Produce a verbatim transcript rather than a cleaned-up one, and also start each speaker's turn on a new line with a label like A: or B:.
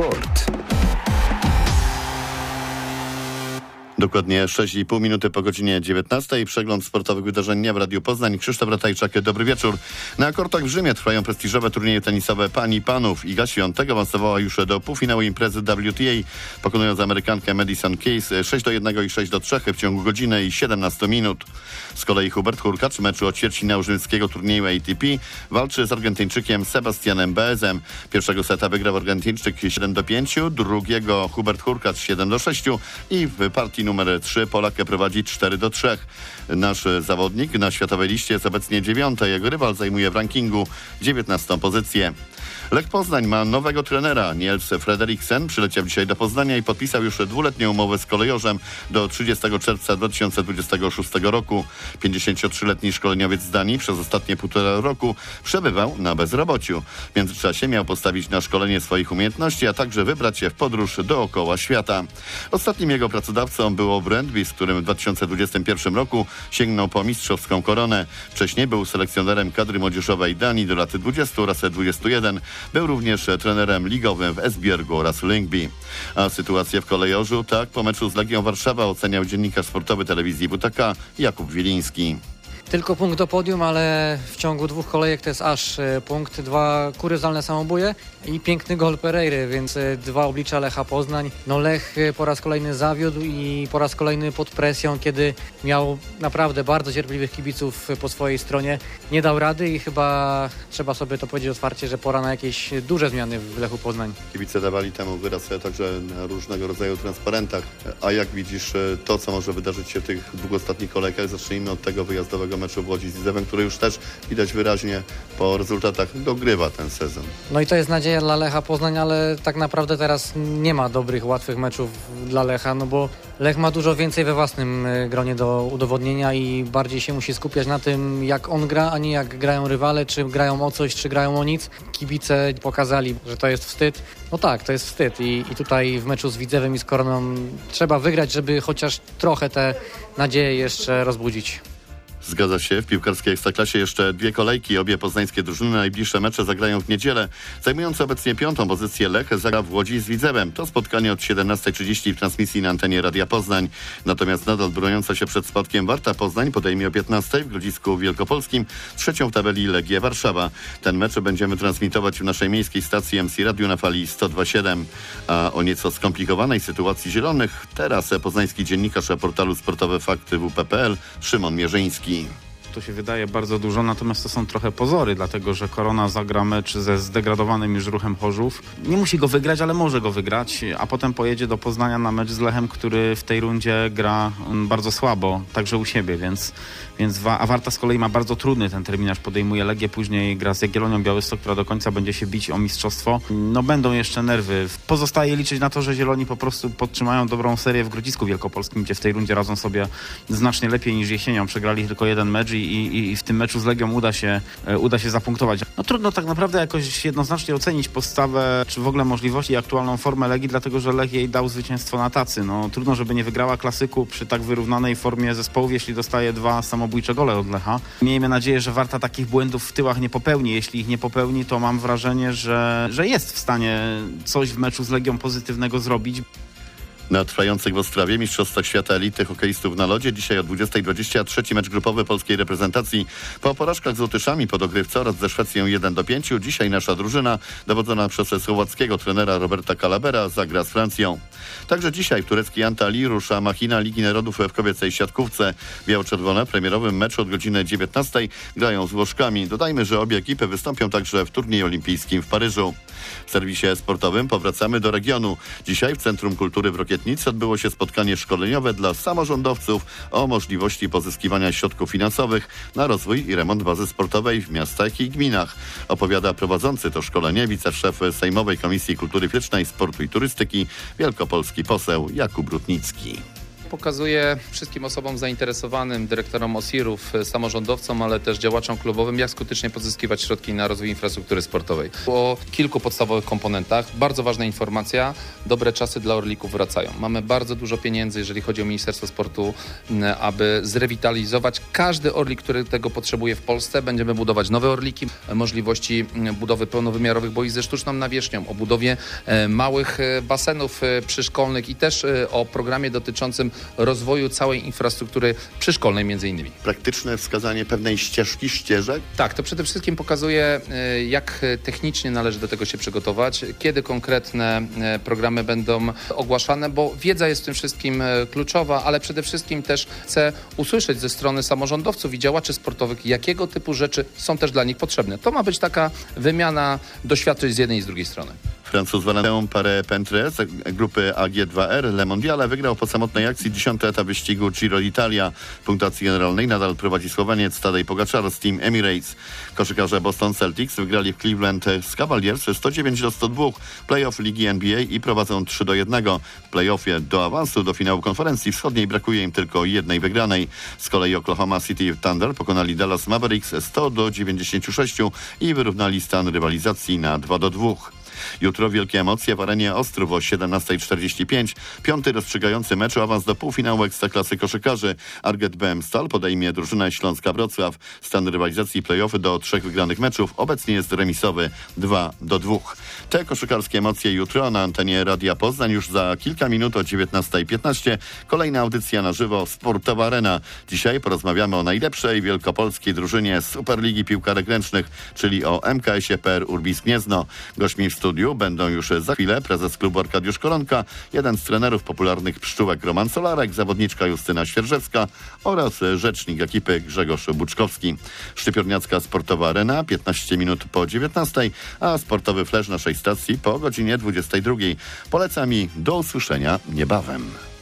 A: Sport.
B: Dokładnie sześć i pół minuty po godzinie dziewiętnastej. Przegląd sportowych wydarzeń dnia w Radiu Poznań. Krzysztof Ratajczak, dobry wieczór. Na kortach w Rzymie trwają prestiżowe turnieje tenisowe pań i panów. Iga Świątek awansowała już do półfinału imprezy W T A, pokonując Amerykankę Madison Keys sześć do jednego i sześć do trzech w ciągu godziny i siedemnastu minut. Z kolei Hubert Hurkacz w meczu o ćwierćfinału rzymskiego turnieju A T P walczy z Argentyńczykiem Sebastianem Baezem. Pierwszego seta wygrał Argentyńczyk siedem do pięciu, drugiego Hubert Hurkacz siedem do sześciu i w partii numer trzy Polak prowadzi cztery do trzech. Nasz zawodnik na światowej liście jest obecnie dziewiąty, jego rywal zajmuje w rankingu dziewiętnastą pozycję. Lech Poznań ma nowego trenera. Niels Frederiksen przyleciał dzisiaj do Poznania i podpisał już dwuletnią umowę z kolejorzem do trzydziestego czerwca dwa tysiące dwudziestego szóstego roku. pięćdziesięciotrzyletni szkoleniowiec z Danii przez ostatnie półtora roku przebywał na bezrobociu. W międzyczasie miał postawić na szkolenie swoich umiejętności, a także wybrać się w podróż dookoła świata. Ostatnim jego pracodawcą było Brøndby, z którym w dwa tysiące dwudziestym pierwszym roku sięgnął po mistrzowską koronę. Wcześniej był selekcjonerem kadry młodzieżowej Danii do lat dwudziestu oraz dwudziestu jeden. Był również trenerem ligowym w Esbjergu oraz Lyngby. A sytuację w kolejorzu tak po meczu z Legią Warszawa oceniał dziennikarz sportowy telewizji W T K Jakub Wiliński.
C: Tylko punkt do podium, ale w ciągu dwóch kolejek to jest aż punkt, dwa kuriozalne samobóje i piękny gol Pereiry, więc dwa oblicza Lecha Poznań. No Lech po raz kolejny zawiódł i po raz kolejny pod presją, kiedy miał naprawdę bardzo cierpliwych kibiców po swojej stronie. Nie dał rady i chyba trzeba sobie to powiedzieć otwarcie, że pora na jakieś duże zmiany w Lechu Poznań.
B: Kibice dawali temu wyraz także na różnego rodzaju transparentach. A jak widzisz to, co może wydarzyć się w tych dwóch ostatnich kolejkach? Zacznijmy od tego wyjazdowego meczu w Łodzi z Widzewem, który już też widać wyraźnie po rezultatach dogrywa ten sezon.
C: No i to jest nadzieja dla Lecha Poznań, ale tak naprawdę teraz nie ma dobrych, łatwych meczów dla Lecha, no bo Lech ma dużo więcej we własnym gronie do udowodnienia i bardziej się musi skupiać na tym, jak on gra, a nie jak grają rywale, czy grają o coś, czy grają o nic. Kibice pokazali, że to jest wstyd. No tak, to jest wstyd i, i tutaj w meczu z Widzewem i z Koroną trzeba wygrać, żeby chociaż trochę te nadzieje jeszcze rozbudzić.
B: Zgadza się. W piłkarskiej Ekstraklasie jeszcze dwie kolejki. Obie poznańskie drużyny najbliższe mecze zagrają w niedzielę. Zajmujący obecnie piątą pozycję Lech zagra w Łodzi z Widzewem. To spotkanie od siedemnastej trzydzieści w transmisji na antenie Radia Poznań. Natomiast nadal broniąca się przed spadkiem Warta Poznań podejmie o piętnastej w Grodzisku Wielkopolskim trzecią w tabeli Legię Warszawa. Ten mecz będziemy transmitować w naszej miejskiej stacji M C Radio na fali sto dwa siedem. A o nieco skomplikowanej sytuacji zielonych teraz poznański dziennikarz portalu sportowe fakty W P kropka P L Szymon Mierzyński.
D: To się wydaje bardzo dużo, natomiast to są trochę pozory, dlatego że Korona zagra mecz ze zdegradowanym już Ruchem Chorzów. Nie musi go wygrać, ale może go wygrać, a potem pojedzie do Poznania na mecz z Lechem, który w tej rundzie gra bardzo słabo, także u siebie, więc, więc a Warta z kolei ma bardzo trudny ten terminarz, podejmuje Legię, później gra z Jagiellonią Białystok, która do końca będzie się bić o mistrzostwo. No będą jeszcze nerwy. Pozostaje liczyć na to, że Zieloni po prostu podtrzymają dobrą serię w Grodzisku Wielkopolskim, gdzie w tej rundzie radzą sobie znacznie lepiej niż jesienią. Przegrali tylko jeden mecz i I, i w tym meczu z Legią uda się, uda się zapunktować. No trudno tak naprawdę jakoś jednoznacznie ocenić postawę, czy w ogóle możliwości i aktualną formę Legii, dlatego że Lech jej dał zwycięstwo na tacy. No trudno, żeby nie wygrała klasyku przy tak wyrównanej formie zespołów, jeśli dostaje dwa samobójcze gole od Lecha. Miejmy nadzieję, że Warta takich błędów w tyłach nie popełni. Jeśli ich nie popełni, to mam wrażenie, że, że jest w stanie coś w meczu z Legią pozytywnego zrobić.
B: Na trwających w Ostrawie Mistrzostwach Świata Elity hokeistów na lodzie dzisiaj o dwudziestej dwadzieścia trzeci mecz grupowy polskiej reprezentacji. Po porażkach z Łotyszami po dogrywce oraz ze Szwecją jeden do pięciu dzisiaj nasza drużyna, dowodzona przez słowackiego trenera Roberta Calabera, zagra z Francją. Także dzisiaj w tureckiej Antalii rusza machina Ligi Narodów w kobiecej siatkówce. Biało-czerwone w premierowym meczu od godziny dziewiętnastej grają z Włoszkami. Dodajmy, że obie ekipy wystąpią także w turnieju olimpijskim w Paryżu. W serwisie sportowym powracamy do regionu. Dzisiaj w Centrum Kultury w Rokietnicy odbyło się spotkanie szkoleniowe dla samorządowców o możliwości pozyskiwania środków finansowych na rozwój i remont bazy sportowej w miastach i gminach. Opowiada prowadzący to szkolenie wiceszef Sejmowej Komisji Kultury Fizycznej, Sportu i Turystyki, wielkopolski poseł Jakub Rutnicki.
A: pokazuje wszystkim osobom zainteresowanym, dyrektorom osirów, samorządowcom, ale też działaczom klubowym, jak skutecznie pozyskiwać środki na rozwój infrastruktury sportowej. O kilku podstawowych komponentach. Bardzo ważna informacja, dobre czasy dla orlików wracają. Mamy bardzo dużo pieniędzy, jeżeli chodzi o Ministerstwo Sportu, aby zrewitalizować każdy orlik, który tego potrzebuje w Polsce. Będziemy budować nowe orliki, możliwości budowy pełnowymiarowych boisk ze sztuczną nawierzchnią, o budowie małych basenów przyszkolnych i też o programie dotyczącym rozwoju całej infrastruktury przyszkolnej między innymi.
B: Praktyczne wskazanie pewnej ścieżki, ścieżek?
A: Tak, to przede wszystkim pokazuje, jak technicznie należy do tego się przygotować, kiedy konkretne programy będą ogłaszane, bo wiedza jest w tym wszystkim kluczowa, ale przede wszystkim też chcę usłyszeć ze strony samorządowców i działaczy sportowych, jakiego typu rzeczy są też dla nich potrzebne. To ma być taka wymiana doświadczeń z jednej i z drugiej strony.
B: Francuz Valentin Paris-Pentrez grupy A G dwa R Le Mondiale wygrał po samotnej akcji dziesiąty etap wyścigu Giro d'Italia. W punktacji generalnej nadal prowadzi Słoweniec Tadej Pogačar z Team Emirates. Koszykarze Boston Celtics wygrali w Cleveland z Cavaliers sto dziewięć do stu dwóch playoff Ligi N B A i prowadzą trzy do jednego. W playoffie do awansu do finału konferencji wschodniej brakuje im tylko jednej wygranej. Z kolei Oklahoma City Thunder pokonali Dallas Mavericks sto do dziewięćdziesięciu sześciu i wyrównali stan rywalizacji na dwa do dwóch. Jutro wielkie emocje w arenie Ostrów o siedemnasta czterdzieści pięć. Piąty rozstrzygający mecz o awans do półfinału Ekstraklasy koszykarzy. Arget B M Stal podejmie drużynę Śląska Wrocław. Stan rywalizacji play-offy do trzech wygranych meczów obecnie jest remisowy dwa do dwóch. Te koszykarskie emocje jutro na antenie Radia Poznań. Już za kilka minut o dziewiętnasta piętnaście. Kolejna audycja na żywo Sportowa Arena. Dzisiaj porozmawiamy o najlepszej wielkopolskiej drużynie Superligi Piłkarek Ręcznych, czyli o M K S-ie P R Urbis Gniezno. Gośćmi w studiu będą już za chwilę prezes klubu Arkadiusz Koronka, jeden z trenerów popularnych pszczółek Roman Solarek, zawodniczka Justyna Świerżewska oraz rzecznik ekipy Grzegorz Buczkowski. Szczypiorniacka Sportowa Arena, piętnaście minut po dziewiętnastej, a sportowy flash naszej stacji po godzinie dwudziestej drugiej. Polecam i do usłyszenia niebawem.